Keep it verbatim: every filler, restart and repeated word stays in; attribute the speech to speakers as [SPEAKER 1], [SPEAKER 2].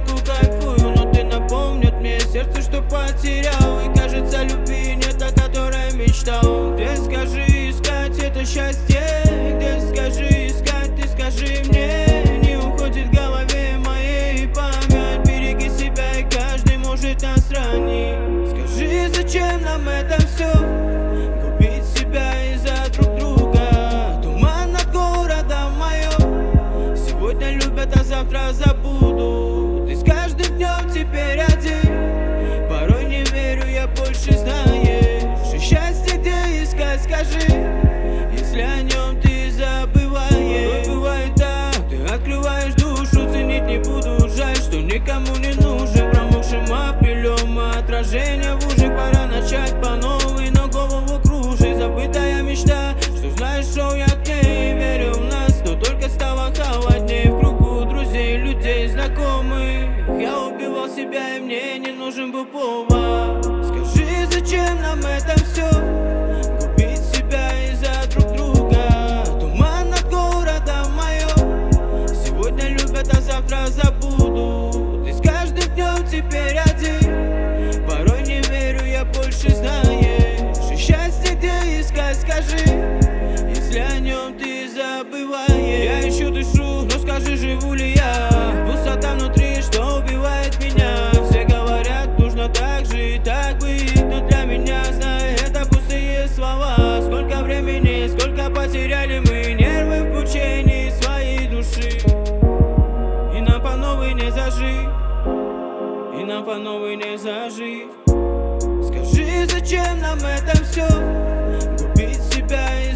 [SPEAKER 1] потихоньку кайфую, но ты напомнит мне сердце, что потерял. И кажется, любви нет, о которой мечтал. Где, скажи, искать это счастье? Где, скажи, искать, ты скажи мне. Не уходит в голове моей память. Береги себя, и каждый может нас ранить. Скажи, зачем нам это все? Губить себя из-за друг друга. Туман над городом моем. Сегодня любят, а завтра забудут. Ты с каждым днем теперь один. Порой не верю, я больше знаешь. И счастье где искать, скажи, если о нем ты забываешь. Порой бывает так, ты открываешь душу. Ценить не буду, жаль, что никому не нужен. Промокшим апрелем отражение в ужик. Пора начать по новой, но голову кружит. Забытая мечта, что знаешь, шел я к ней. Верю в нас, но только стало холодней. В кругу друзей, людей, знакомых я убивал себя, и мне не нужен был повод. Скажи, зачем нам это все? Губить себя из-за друг друга. Туман над городом моем. Сегодня любят, а завтра забудут. Ты с каждым днем теперь один. Порой не верю, я больше знаешь. И счастье где искать, скажи, если о нем ты забываешь. Я ищу, дышу, но скажи, живу ли я? Пустота внутри, что убивает меня. Все говорят, нужно так же и так быть, но для меня, знаю, это пустые слова. Сколько времени, сколько потеряли мы, нервы в пучении своей души. И нам по новой не зажить, и нам по новой не зажить. Скажи, зачем нам это все? Губить себя и